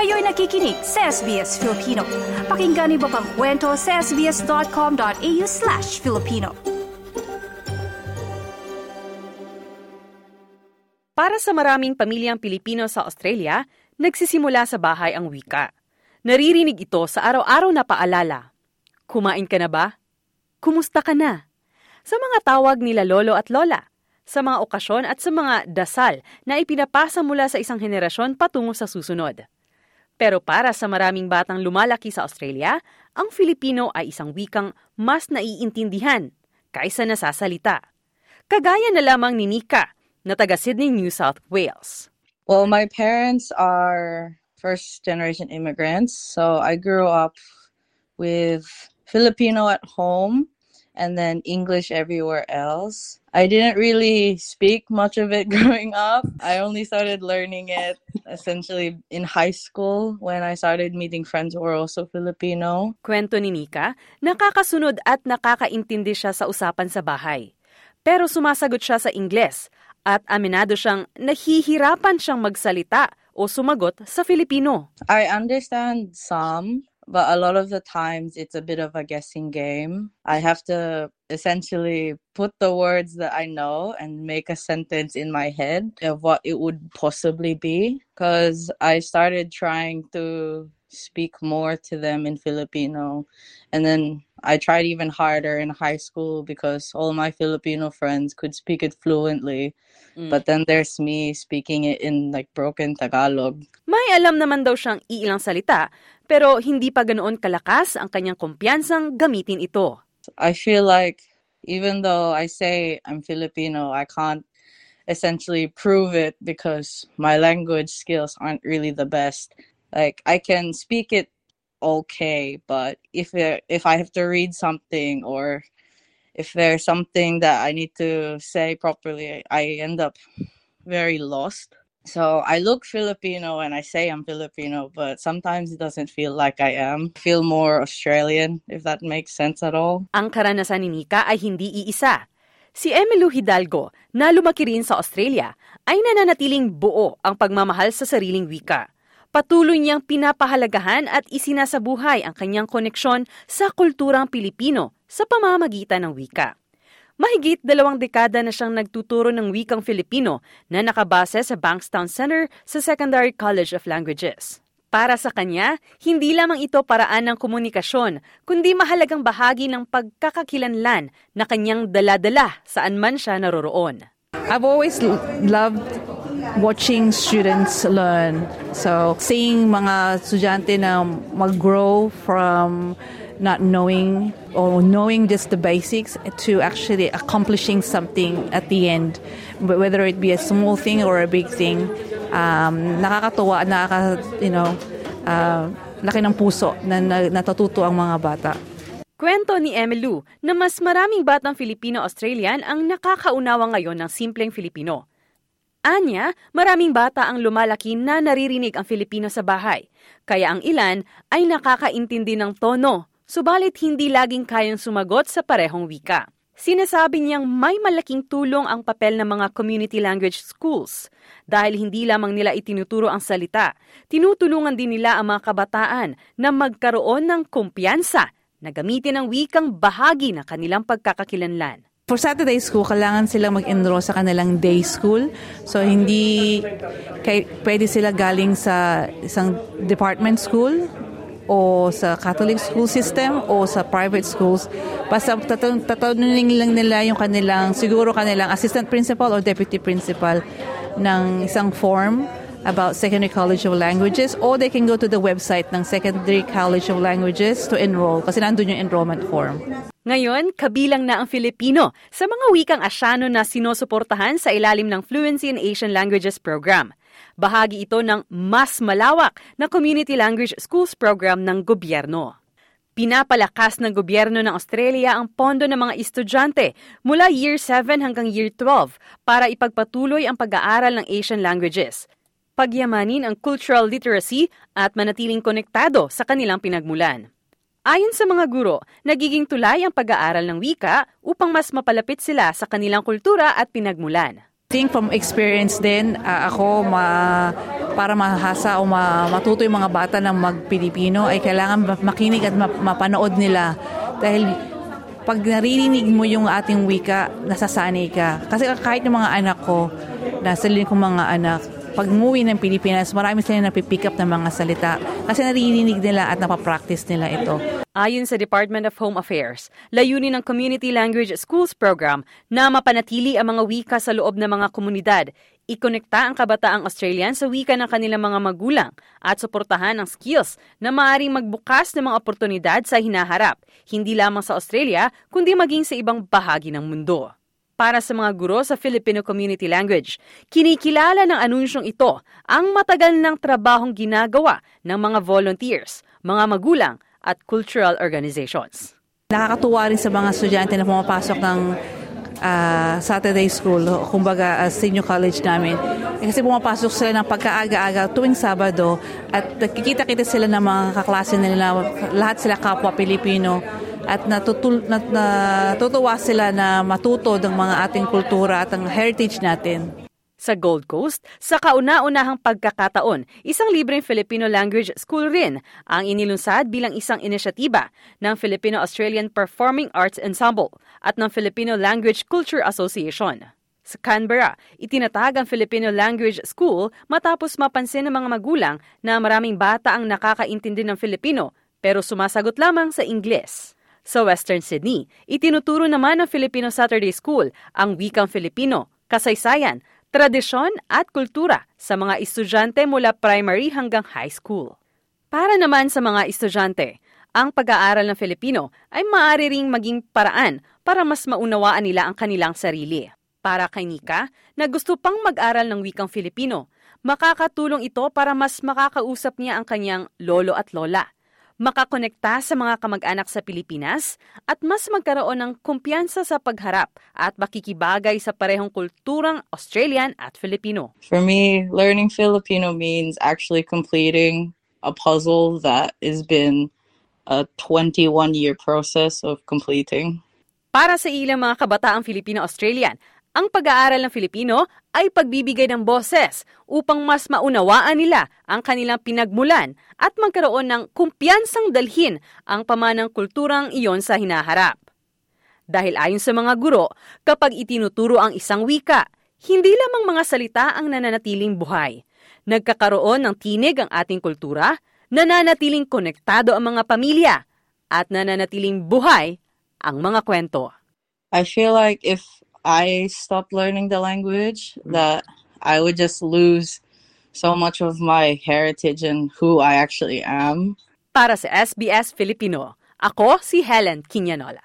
Kayo'y nakikinig sa SBS Filipino. Pakinggan niyo pa ang kwento sa sbs.com.au/Filipino. Para sa maraming pamilyang Pilipino sa Australia, nagsisimula sa bahay ang wika. Naririnig ito sa araw-araw na paalala. Kumain ka na ba? Kumusta ka na? Sa mga tawag nila lolo at lola, sa mga okasyon at sa mga dasal na ipinapasa mula sa isang henerasyon patungo sa susunod. Pero para sa maraming batang lumalaki sa Australia, ang Filipino ay isang wikang mas naiintindihan kaysa nasasalita. Kagaya na lamang ni Nika, na taga Sydney, New South Wales. Well, my parents are first-generation immigrants, so I grew up with Filipino at home and then English everywhere else. I didn't really speak much of it growing up. I only started learning it essentially in high school when I started meeting friends who were also Filipino. Kwento ni Nika, nakakasunod at nakakaintindi siya sa usapan sa bahay. Pero sumasagot siya sa Ingles at aminado siyang nahihirapan siyang magsalita o sumagot sa Filipino. I understand some, but a lot of the times it's a bit of a guessing game. I have to essentially put the words that I know and make a sentence in my head of what it would possibly be. Because I started trying to speak more to them in Filipino. And then I tried even harder in high school because all my Filipino friends could speak it fluently. But then there's me speaking it in like broken Tagalog. May alam naman daw siyang iilang salita, pero hindi pa ganoon kalakas ang kanyang kumpiyansang gamitin ito. I feel like even though I say I'm Filipino, I can't essentially prove it because my language skills aren't really the best. Like I can speak it okay, but if I have to read something or if there's something that I need to say properly, I end up very lost. So I look Filipino and I say I'm Filipino, but sometimes it doesn't feel like I am. I feel more Australian, if that makes sense at all. Ang karanasan ni Nika ay hindi iisa. Si Emilu Hidalgo, na lumaki rin sa Australia, ay nananatiling buo ang pagmamahal sa sariling wika. Patuloy niyang pinapahalagahan at isinasabuhay ang kanyang koneksyon sa kulturang Pilipino sa pamamagitan ng wika. Mahigit 2 dekada na siyang nagtuturo ng wikang Filipino na nakabase sa Bankstown Center sa Secondary College of Languages. Para sa kanya, hindi lamang ito paraan ng komunikasyon, kundi mahalagang bahagi ng pagkakakilanlan na kanyang dala-dala saan man siya naroroon. I've always loved watching students learn. So, seeing mga estudyante na mag-grow from not knowing or knowing just the basics to actually accomplishing something at the end, whether it be a small thing or a big thing. Nakakatuwa, laki ng puso na natututo ang mga bata. Kwento ni Emilu na mas maraming batang Filipino-Australian ang nakakaunawa ngayon ng simpleng Filipino. Anya, maraming bata ang lumalaki na naririnig ang Filipino sa bahay, kaya ang ilan ay nakakaintindi ng tono, subalit hindi laging kayang sumagot sa parehong wika. Sinasabi niyang may malaking tulong ang papel ng mga community language schools. Dahil hindi lamang nila itinuturo ang salita, tinutulungan din nila ang mga kabataan na magkaroon ng kumpiyansa na gamitin ang wikang bahagi ng kanilang pagkakakilanlan. For Saturday school, kailangan silang mag-enroll sa kanilang day school. So, hindi pwede sila galing sa isang department school o sa Catholic school system o sa private schools. Basta tatanunin lang nila yung kanilang assistant principal or deputy principal ng isang form about Secondary College of Languages, or they can go to the website ng Secondary College of Languages to enroll kasi nandun yung enrollment form. Ngayon, kabilang na ang Filipino sa mga wikang Asyano na sinusuportahan sa ilalim ng Fluency in Asian Languages program. Bahagi ito ng mas malawak na Community Language Schools program ng gobyerno. Pinapalakas ng gobyerno ng Australia ang pondo ng mga estudyante mula Year 7 hanggang Year 12 para ipagpatuloy ang pag-aaral ng Asian languages, pagyamanin ang cultural literacy at manatiling konektado sa kanilang pinagmulan. Ayon sa mga guro, nagiging tulay ang pag-aaral ng wika upang mas mapalapit sila sa kanilang kultura at pinagmulan. I think from experience din, ako para mahasa o matuto yung mga bata ng mag-Pilipino ay kailangan makinig at mapanood nila. Dahil pag naririnig mo yung ating wika, nasasanay ka. Kasi kahit yung mga anak ko, sarili kong mga anak, pag umuwi ng Pilipinas, marami sila napipick up ng mga salita. Kasi naririnig nila at napapractice nila ito. Ayon sa Department of Home Affairs, layunin ng Community Language Schools Program na mapanatili ang mga wika sa loob ng mga komunidad, ikonekta ang kabataang Australian sa wika ng kanilang mga magulang at suportahan ang skills na maaaring magbukas ng mga oportunidad sa hinaharap, hindi lamang sa Australia, kundi maging sa ibang bahagi ng mundo. Para sa mga guro sa Filipino Community Language, kinikilala ng anunsyong ito ang matagal ng trabahong ginagawa ng mga volunteers, mga magulang, at cultural organizations. Nakakatuwa rin sa mga estudyante na pumapasok ng Saturday school, kumbaga senior college namin. Kasi pumapasok sila ng pagkaaga-aga tuwing Sabado at nakikita-kita sila ng mga kaklase nila, lahat sila kapwa Pilipino at natutuwa sila na matuto ng mga ating kultura at ang heritage natin. Sa Gold Coast, sa kauna-unahang pagkakataon, isang libreng Filipino language school rin ang inilunsad bilang isang inisyatiba ng Filipino-Australian Performing Arts Ensemble at ng Filipino Language Culture Association. Sa Canberra, itinatag ang Filipino Language School matapos mapansin ng mga magulang na maraming bata ang nakakaintindi ng Filipino pero sumasagot lamang sa Ingles. Sa Western Sydney, itinuturo naman ng Filipino Saturday School ang wikang Filipino, kasaysayan, tradisyon at kultura sa mga estudyante mula primary hanggang high school. Para naman sa mga estudyante, ang pag-aaral ng Filipino ay maaari ring maging paraan para mas maunawaan nila ang kanilang sarili. Para kay Nika, na gusto pang mag-aral ng wikang Filipino, makakatulong ito para mas makakausap niya ang kanyang lolo at lola, makakonekta sa mga kamag-anak sa Pilipinas at mas magkaroon ng kumpiyansa sa pagharap at makikibagay sa parehong kulturang Australian at Filipino. For me, learning Filipino means actually completing a puzzle that has been a 21-year process of completing. Para sa ilang mga kabataang Filipino-Australian, ang pag-aaral ng Filipino ay pagbibigay ng boses upang mas maunawaan nila ang kanilang pinagmulan at magkaroon ng kumpiyansang dalhin ang pamanang kulturang iyon sa hinaharap. Dahil ayon sa mga guro, kapag itinuturo ang isang wika, hindi lamang mga salita ang nananatiling buhay. Nagkakaroon ng tinig ang ating kultura, nananatiling konektado ang mga pamilya, at nananatiling buhay ang mga kwento. I feel like if I stopped learning the language, that I would just lose so much of my heritage and who I actually am. Para sa SBS Filipino, ako si Helen Quiñanola.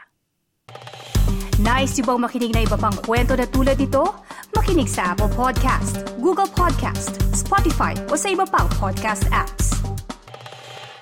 Nice yung bang makinig na iba pang kwento na tulad ito? Makinig sa Apple Podcast, Google Podcast, Spotify o sa iba pang podcast apps.